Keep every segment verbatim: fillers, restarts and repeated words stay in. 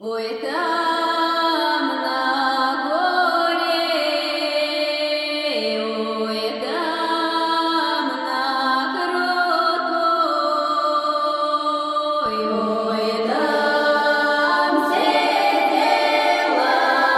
Ой, там на горе, ой, там на крутой, ой, там сидела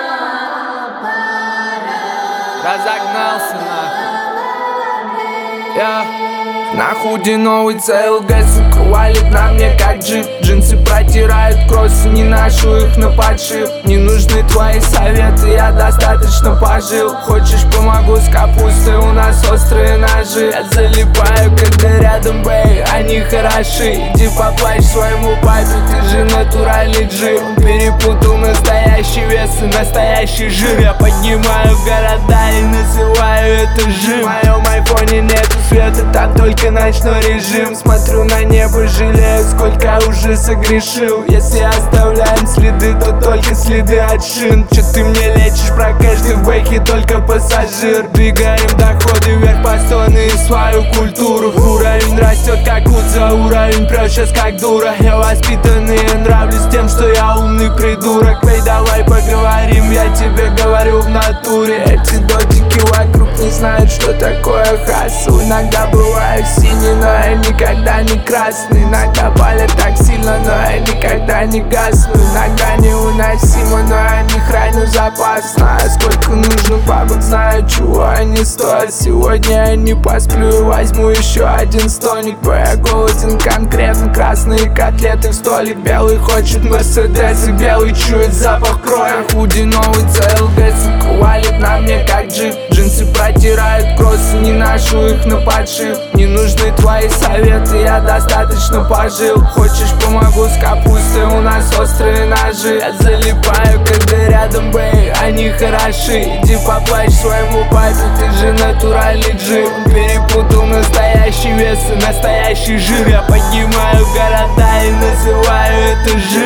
пара. Разогнался нахуй. Я на худи новый си эл джи, сука, валит на мне как джип. Джинсы протирают кроссы, не ношу их на подшив. Не нужны твои советы, я достаточно пожил. Хочешь, помогу с капустой, у нас острые ножи. Я залипаю, когда рядом бэй, они хороши. Иди поплачь своему папе, ты же натуральный джир. Он перепутал настоящий вес и настоящий жир. Я поднимаю города и называю это жир. В моем айфоне нету света, там только ночной режим. Смотрю на небо, жалею, сколько уже согрешил. Если оставляем следы, то только следы от шин. Че ты мне лечишь про каждый в бэке, только пассажир. Двигаем доходы вверх по стоны и свою культуру. Уровень растет как удза, уровень прет сейчас как дура. Я воспитанный и нравлюсь тем, что я умный придурок. Эй, давай поговорим, я тебе говорю в натуре. Эти дотики вокруг не знают, что такое хассл. Иногда бываю синий, но я никогда не красный. Иногда палят так сильно, но я никогда не гасну. Иногда невыносимо, но я не храню запас. Знаю, сколько нужно бабок, знаю, чего они стоят. Сегодня я не посплю и возьму еще один стоник. Бо я голоден конкретно, красные котлеты в столик. Белый хочет мерседес и белый чует запах крови. Худи новый си эл джи, сука, валит на мне как джип. Джинсы протирают кроссы, не ношу их на подшив. Не нужны твои советы, я достаточно пожил. Хочешь, помогу с капустой, у нас острые ножи. Я залипаю, когда рядом бэй, они хороши. Иди поплачь своему папе, ты же натуральный джир. Он перепутал настоящий вес и настоящий жир. Я поднимаю города и называю это жир.